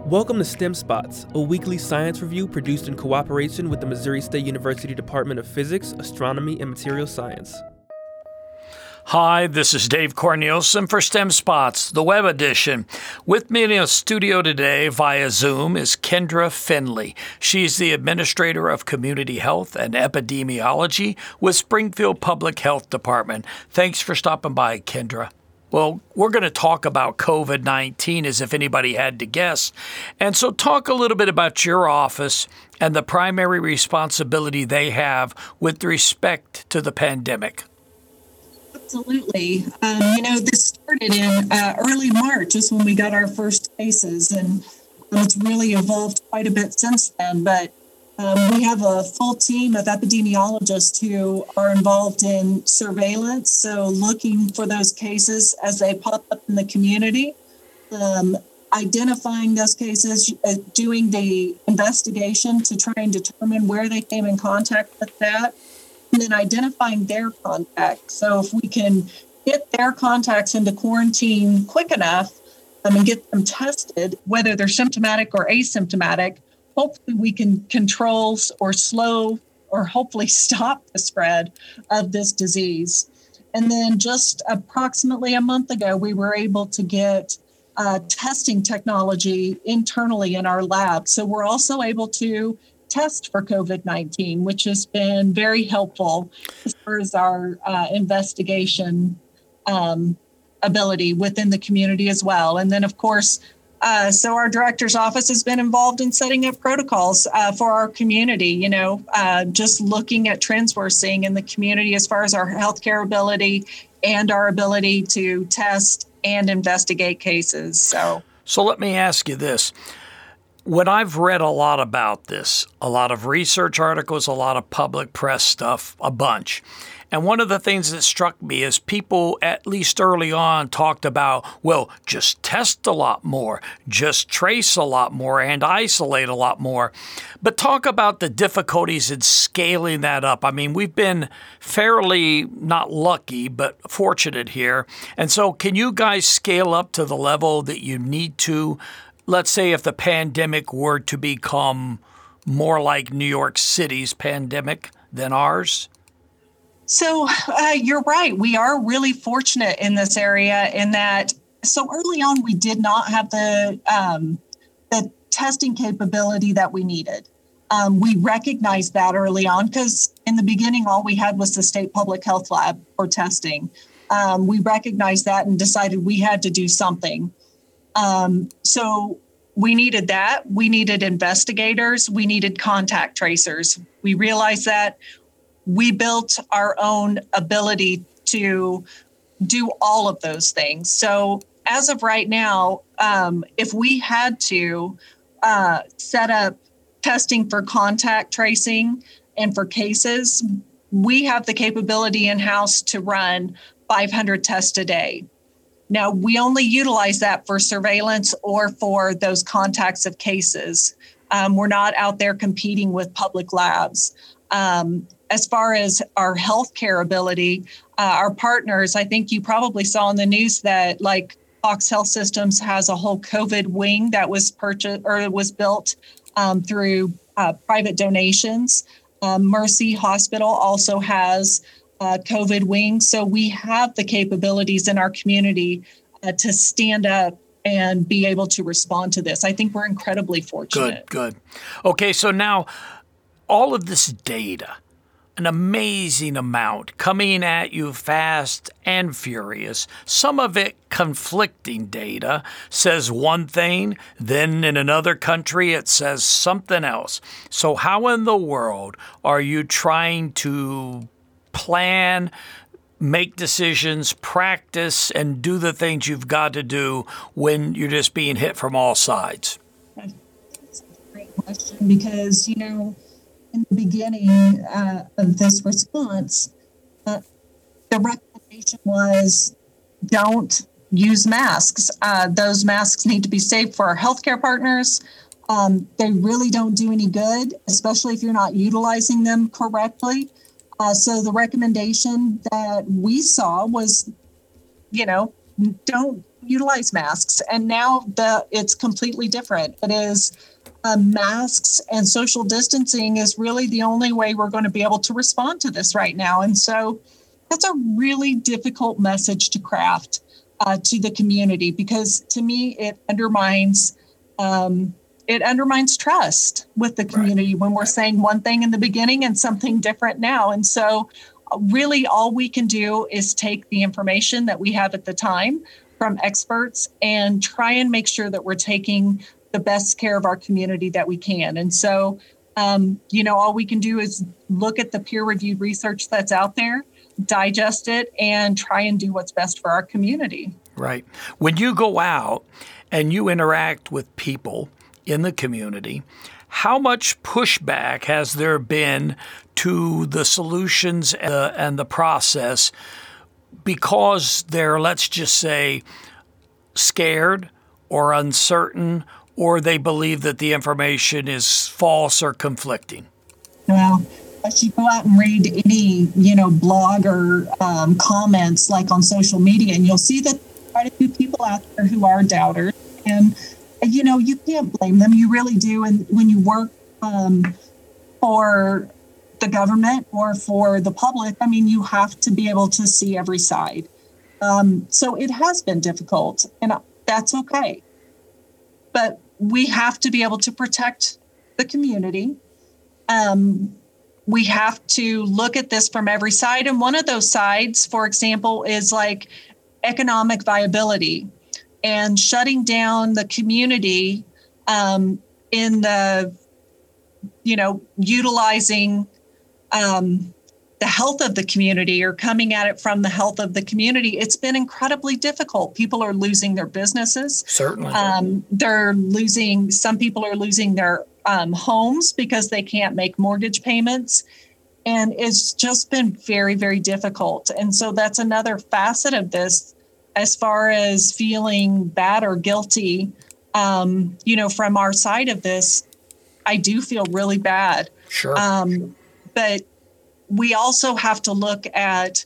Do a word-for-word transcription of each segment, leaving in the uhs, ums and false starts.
Welcome to STEM Spots, a weekly science review produced in cooperation with the Missouri State University Department of Physics, Astronomy, and Material Science. Hi, this is Dave Cornelison for STEM Spots, the web edition. With me in the studio today via Zoom is Kendra Finley. She's the Administrator of Community Health and Epidemiology with Springfield Public Health Department. Thanks for stopping by, Kendra. Well, we're going to talk about COVID nineteen as if anybody had to guess. And so talk a little bit about your office and the primary responsibility they have with respect to the pandemic. Absolutely. Um, you know, this started in uh, early March is when we got our first cases, and it's really evolved quite a bit since then. But um, we have a full team of epidemiologists who are involved in surveillance, so looking for those cases as they pop up in the community, um, identifying those cases, uh, doing the investigation to try and determine where they came in contact with that, and then identifying their contacts. So if we can get their contacts into quarantine quick enough um, and get them tested, whether they're symptomatic or asymptomatic, hopefully we can control or slow or hopefully stop the spread of this disease. And then just approximately a month ago, we were able to get uh, testing technology internally in our lab. So we're also able to test for COVID nineteen, which has been very helpful as far as our uh, investigation um, ability within the community as well. And then, of course, uh, so our director's office has been involved in setting up protocols uh, for our community, you know, uh, just looking at trends we're seeing in the community as far as our healthcare ability and our ability to test and investigate cases. So, so let me ask you this. When I've read a lot about this, a lot of research articles, a lot of public press stuff, a bunch. And one of the things that struck me is people, at least early on, talked about, well, just test a lot more, just trace a lot more, and isolate a lot more. But talk about the difficulties in scaling that up. I mean, we've been fairly not lucky, but fortunate here. And so can you guys scale up to the level that you need to? Let's say if the pandemic were to become more like New York City's pandemic than ours? So uh, you're right. We are really fortunate in this area in that so early on, we did not have the um, the testing capability that we needed. Um, we recognized that early on because in the beginning, all we had was the state public health lab for testing. Um, we recognized that and decided we had to do something. Um, so we needed that. We needed investigators. We needed contact tracers. We realized that we built our own ability to do all of those things. So as of right now, um, if we had to uh, set up testing for contact tracing and for cases, we have the capability in-house to run five hundred tests a day. Now, we only utilize that for surveillance or for those contacts of cases. Um, we're not out there competing with public labs. Um, as far as our healthcare ability, uh, our partners, I think you probably saw in the news that like Fox Health Systems has a whole COVID wing that was purchased or was built um, through uh, private donations. Um, Mercy Hospital also has Uh, COVID wing. So we have the capabilities in our community uh, to stand up and be able to respond to this. I think we're incredibly fortunate. Good, good. Okay, so now all of this data, an amazing amount coming at you fast and furious, some of it conflicting data, says one thing, then in another country it says something else. So how in the world are you trying to plan, make decisions, practice, and do the things you've got to do when you're just being hit from all sides? That's a great question because, you know, in the beginning uh, of this response, uh, the recommendation was don't use masks. Uh, those masks need to be safe for our healthcare partners. Um, they really don't do any good, especially if you're not utilizing them correctly. Uh, so the recommendation that we saw was, you know, don't utilize masks. And now the it's completely different. It is um, masks and social distancing is really the only way we're going to be able to respond to this right now. And so that's a really difficult message to craft uh, to the community, because to me, it undermines um, it undermines trust with the community right. when we're saying one thing in the beginning and something different now. And so really all we can do is take the information that we have at the time from experts and try and make sure that we're taking the best care of our community that we can. And so, um, you know, all we can do is look at the peer-reviewed research that's out there, digest it, and try and do what's best for our community. Right. When you go out and you interact with people in the community, how much pushback has there been to the solutions uh, and the process because they're, let's just say, scared or uncertain, or they believe that the information is false or conflicting? Well, if you go out and read any, you know, blog or um, comments like on social media, and you'll see that quite a few people out there who are doubters. And, you know, you can't blame them. You really do. And when you work um, for the government or for the public, I mean, you have to be able to see every side. Um, so it has been difficult, and that's okay. But we have to be able to protect the community. Um, we have to look at this from every side. And one of those sides, for example, is like economic viability and shutting down the community um, in the, you know, utilizing um, the health of the community or coming at it from the health of the community. It's been incredibly difficult. People are losing their businesses. Certainly. Um, they're losing, some people are losing their um, homes because they can't make mortgage payments. And it's just been very, very difficult. And so that's another facet of this as far as feeling bad or guilty, um, you know, from our side of this. I do feel really bad. Sure. Um, but we also have to look at,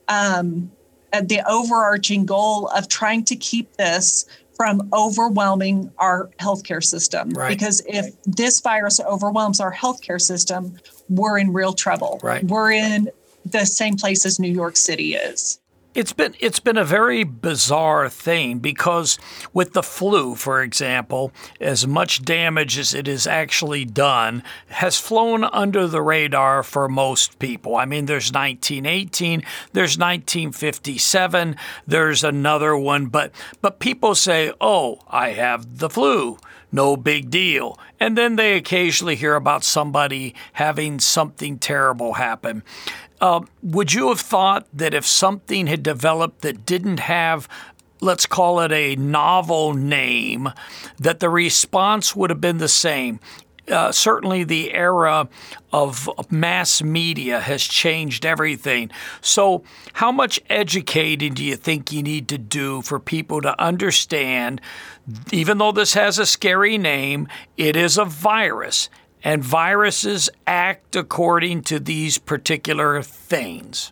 um, at the overarching goal of trying to keep this from overwhelming our healthcare system. Right. Because if this virus overwhelms our healthcare system, we're in real trouble. Right. We're in the same place as New York City is. It's been it's been a very bizarre thing because with the flu, for example, as much damage as it has actually done has flown under the radar for most people. I mean, there's nineteen eighteen, there's nineteen fifty-seven, there's another one, but but people say, "Oh, I have the flu. No big deal." And then they occasionally hear about somebody having something terrible happen. Uh, would you have thought that if something had developed that didn't have, let's call it a novel name, that the response would have been the same? Uh, certainly the era of mass media has changed everything. So how much educating do you think you need to do for people to understand, even though this has a scary name, it is a virus, and viruses act according to these particular things?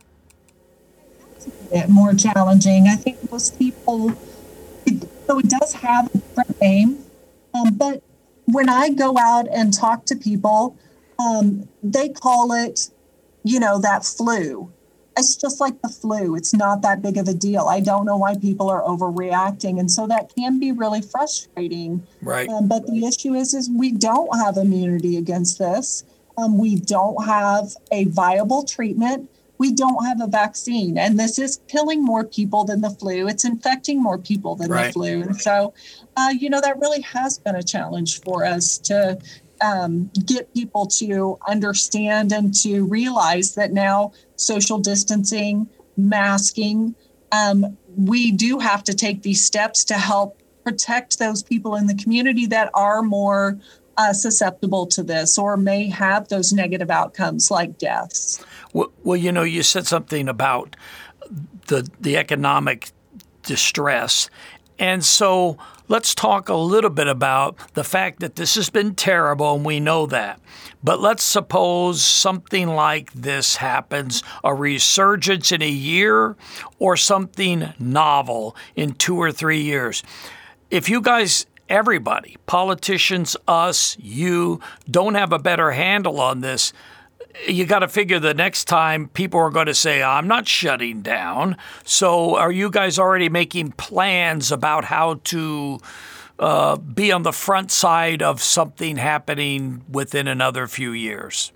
It's a bit more challenging. I think most people, it, so it does have a different name, um, but when I go out and talk to people, um, they call it, you know, that flu. It's just like the flu. It's not that big of a deal. I don't know why people are overreacting. And so that can be really frustrating. Right. Um, but the issue is, is we don't have immunity against this. Um, we don't have a viable treatment. We don't have a vaccine. And this is killing more people than the flu. It's infecting more people than right. the flu. And so, uh, you know, that really has been a challenge for us to um, get people to understand and to realize that now social distancing, masking, um, we do have to take these steps to help protect those people in the community that are more uh, susceptible to this or may have those negative outcomes like deaths. Well, well, you know, you said something about the the economic distress. And so let's talk a little bit about the fact that this has been terrible, and we know that. But let's suppose something like this happens, a resurgence in a year or something novel in two or three years. If you guys, everybody, politicians, us, you, don't have a better handle on this, you got to figure the next time people are going to say, I'm not shutting down. So are you guys already making plans about how to uh, be on the front side of something happening within another few years?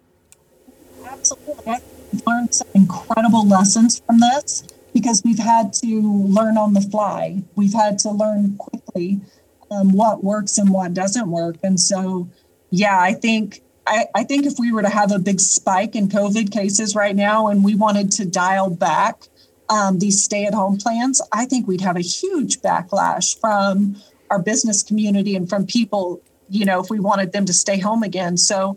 Absolutely. We've learned some incredible lessons from this because we've had to learn on the fly. We've had to learn quickly um, what works and what doesn't work. And so, yeah, I think I, I think if we were to have a big spike in COVID cases right now and we wanted to dial back um, these stay-at-home plans, I think we'd have a huge backlash from our business community and from people, you know, if we wanted them to stay home again. So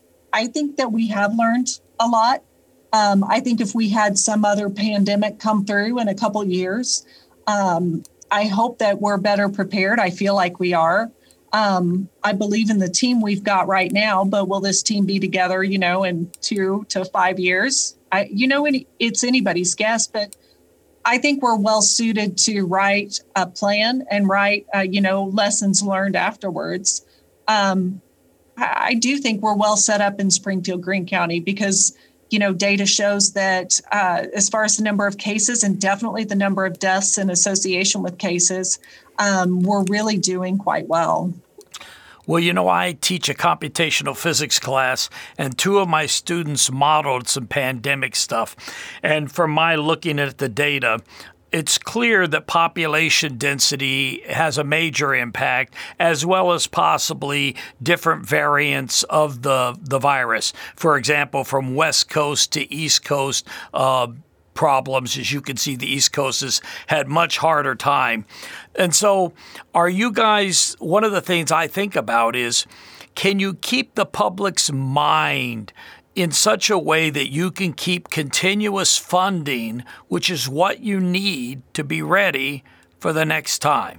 I think that we have learned a lot. Um, I think if we had some other pandemic come through in a couple years, um, I hope that we're better prepared. I feel like we are. Um, I believe in the team we've got right now, but will this team be together, you know, in two to five years? I, you know, it's anybody's guess, but I think we're well suited to write a plan and write, uh, you know, lessons learned afterwards. Um, I, I do think we're well set up in Springfield, Greene County because, you know, data shows that uh, as far as the number of cases and definitely the number of deaths in association with cases, um, we're really doing quite well. Well, you know, I teach a computational physics class, and two of my students modeled some pandemic stuff. And from my looking at the data, it's clear that population density has a major impact, as well as possibly different variants of the, the virus. For example, from West Coast to East Coast, uh, problems. As you can see, the East Coast has had much harder time. And so are you guys, one of the things I think about is, can you keep the public's mind in such a way that you can keep continuous funding, which is what you need to be ready for the next time?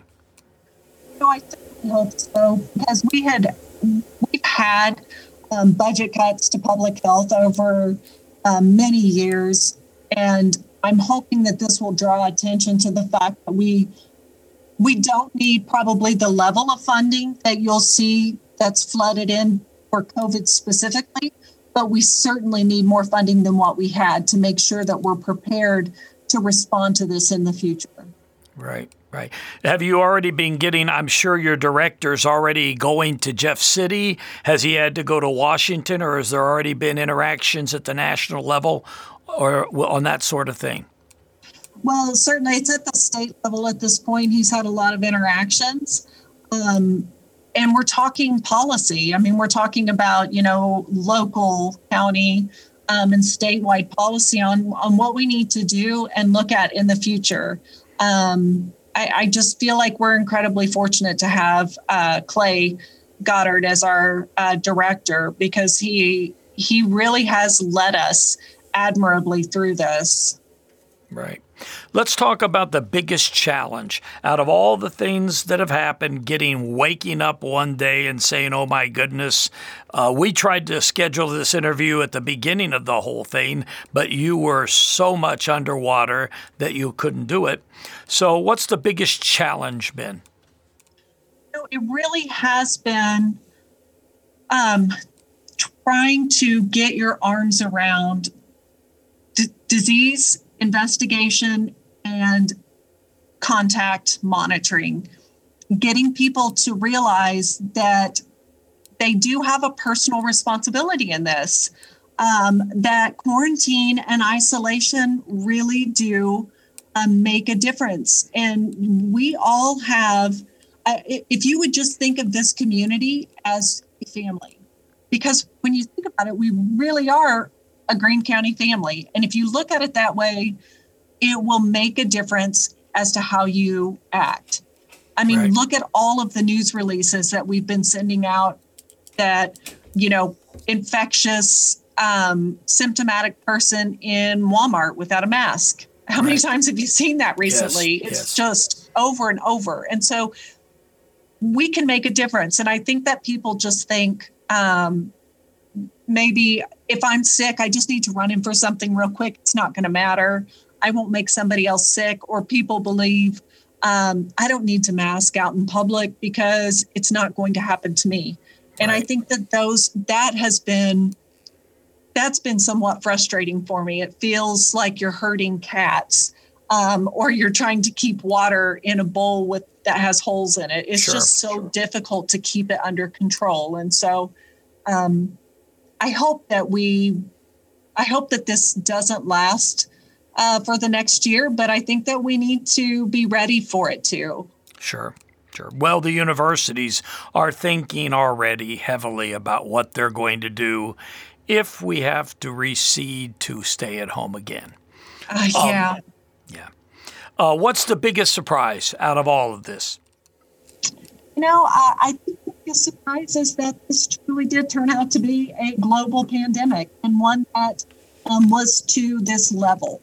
No, I certainly hope so, because we had, we've had um, budget cuts to public health over um, many years. And I'm hoping that this will draw attention to the fact that we we don't need probably the level of funding that you'll see that's flooded in for COVID specifically, but we certainly need more funding than what we had to make sure that we're prepared to respond to this in the future. Right, right. Have you already been getting, I'm sure your director's already going to Jeff City. Has he had to go to Washington, or has there already been interactions at the national level or on that sort of thing? Well, certainly it's at the state level at this point. He's had a lot of interactions. Um, and we're talking policy. I mean, we're talking about, you know, local, county, um, and statewide policy on, on what we need to do and look at in the future. Um, I, I just feel like we're incredibly fortunate to have uh, Clay Goddard as our uh, director, because he he really has led us admirably through this. Right. Let's talk about the biggest challenge out of all the things that have happened, getting waking up one day and saying, oh, my goodness, uh, we tried to schedule this interview at the beginning of the whole thing, but you were so much underwater that you couldn't do it. So what's the biggest challenge been? It really has been um, trying to get your arms around d- disease investigation and contact monitoring, getting people to realize that they do have a personal responsibility in this, um, that quarantine and isolation really do um, make a difference. And we all have, uh, if you would just think of this community as a family, because when you think about it, we really are a Greene County family. And if you look at it that way, it will make a difference as to how you act. I mean, right. Look at all of the news releases that we've been sending out that, you know, infectious, um, symptomatic person in Walmart without a mask. How right. many times have you seen that recently? Yes, it's yes. just over and over. And so we can make a difference. And I think that people just think, um, maybe if I'm sick, I just need to run in for something real quick. It's not going to matter. I won't make somebody else sick. Or people believe um, I don't need to mask out in public because it's not going to happen to me. And right. I think that those that has been that's been somewhat frustrating for me. It feels like you're herding cats, um, or you're trying to keep water in a bowl with that has holes in it. It's sure, just so sure. difficult to keep it under control. And so um, I hope that we, I hope that this doesn't last uh, for the next year, but I think that we need to be ready for it too. Sure. Sure. Well, the universities are thinking already heavily about what they're going to do if we have to recede to stay at home again. Uh, yeah. Um, yeah. Uh, what's the biggest surprise out of all of this? You know, uh, I think the biggest surprise is that this truly did turn out to be a global pandemic, and one that um, was to this level.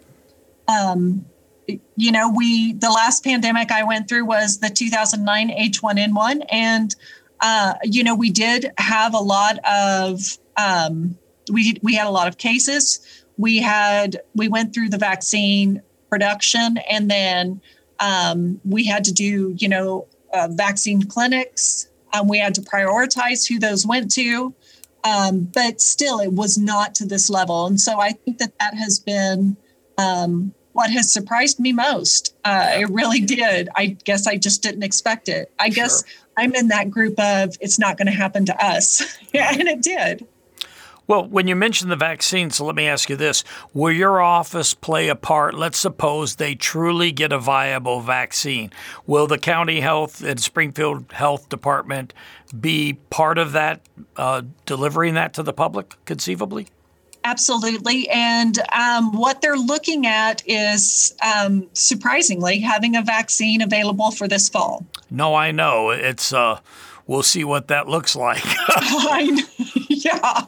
Um, you know, we the last pandemic I went through was the two thousand nine H one N one, and uh, you know, we did have a lot of um, we we had a lot of cases. We had we went through the vaccine production, and then um, we had to do you know uh, vaccine clinics. Um, we had to prioritize who those went to, um, but still, it was not to this level. And so I think that that has been um, what has surprised me most. Uh, it really did. I guess I just didn't expect it. I sure. guess I'm in that group of it's not going to happen to us. And it did. Well, when you mentioned the vaccines, so let me ask you this. Will your office play a part? Let's suppose they truly get a viable vaccine. Will the county health and Springfield Health Department be part of that, uh, delivering that to the public, conceivably? Absolutely. And um, what they're looking at is, um, surprisingly, having a vaccine available for this fall. No, I know. It's, uh, we'll see what that looks like. I know. Yeah.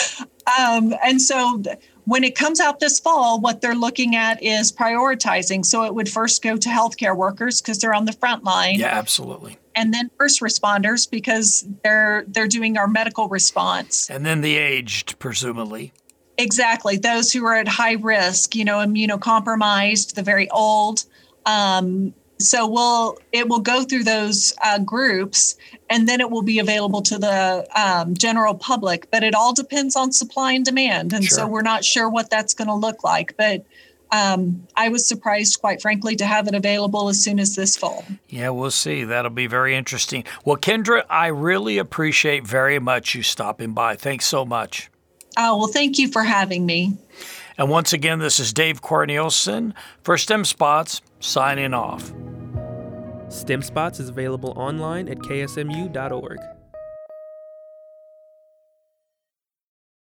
Um, and so th- when it comes out this fall, what they're looking at is prioritizing. So it would first go to healthcare workers because they're on the front line. Yeah, absolutely. And then first responders because they're they're doing our medical response. And then the aged, presumably. Exactly. Those who are at high risk, you know, immunocompromised, the very old. Um, so we'll it will go through those uh, groups, and then it will be available to the um, general public. But it all depends on supply and demand. And sure. so we're not sure what that's going to look like. But um, I was surprised, quite frankly, to have it available as soon as this fall. Yeah, we'll see. That'll be very interesting. Well, Kendra, I really appreciate very much you stopping by. Thanks so much. Oh, well, thank you for having me. And once again, this is Dave Cornelison for STEM Spots, signing off. STEM Spots is available online at K S M U dot org.